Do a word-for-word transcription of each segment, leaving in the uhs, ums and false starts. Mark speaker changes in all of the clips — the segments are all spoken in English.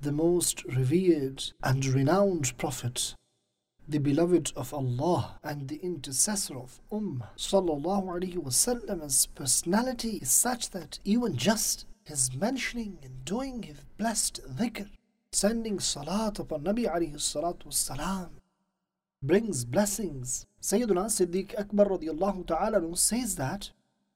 Speaker 1: the most revered and renowned Prophet, the beloved of Allah and the intercessor of Ummah, sallallahu alaihi wasallam's personality is such that even just his mentioning and doing his blessed dhikr, sending salat upon Nabi alayhi salatu wassalam, brings blessings. Sayyiduna Siddiq Akbar radiallahu ta'ala anhu says that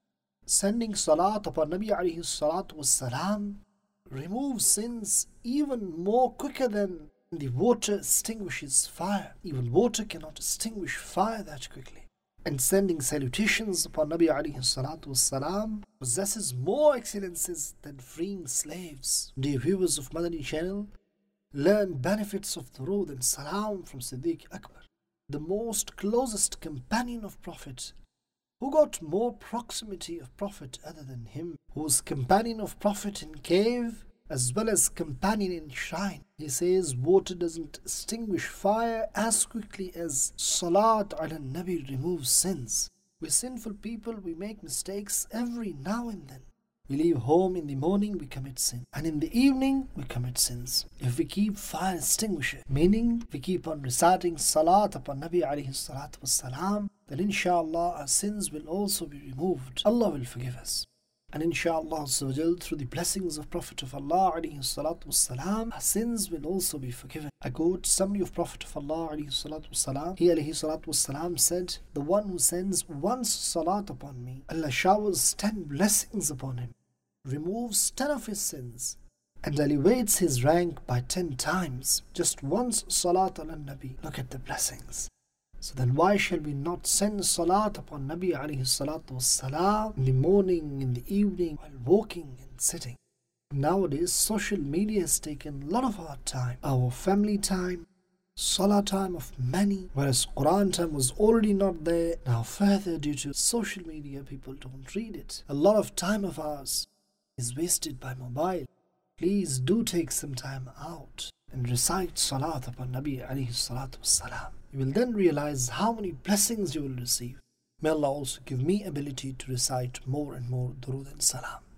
Speaker 1: sending salat upon Nabi alayhi salatu wassalam removes sins even more quicker than the water extinguishes fire. Even water cannot extinguish fire that quickly. And sending salutations upon Nabi alayhi salatu wassalam possesses more excellences than freeing slaves. Dear viewers of Madani channel, learn benefits of durood and salam from Siddiq Akbar, the most closest companion of Prophet. Who got more proximity of Prophet other than him? Who was companion of Prophet in cave as well as companion in shrine. He says water doesn't extinguish fire as quickly as salat ala nabi removes sins. We're sinful people, we make mistakes every now and then. We leave home in the morning, we commit sin. And in the evening, we commit sins. If we keep fire extinguisher, meaning we keep on reciting salat upon Nabi alayhi salatu wassalam, then inshallah our sins will also be removed. Allah will forgive us. And inshallah through the blessings of Prophet of Allah alayhi salatu wassalam, our sins will also be forgiven. I quote summary of Prophet of Allah alayhi salatu wassalam. He alayhi salatu wassalam said, the one who sends once salat upon me, Allah showers ten blessings upon him, removes ten of his sins, and elevates his rank by ten times. Just once salat ala nabi. Look at the blessings. So then why shall we not send salat upon Nabi alayhi salatu wassalam in the morning, in the evening, while walking and sitting? Nowadays social media has taken a lot of our time, our family time, salah time of many, whereas Quran time was already not there. Now further, due to social media, people don't read it. A lot of time of ours is wasted by mobile. Please do take some time out and recite salat upon Nabi alayhi salatu wassalam. You will then realize how many blessings you will receive. May Allah also give me ability to recite more and more durood and salam.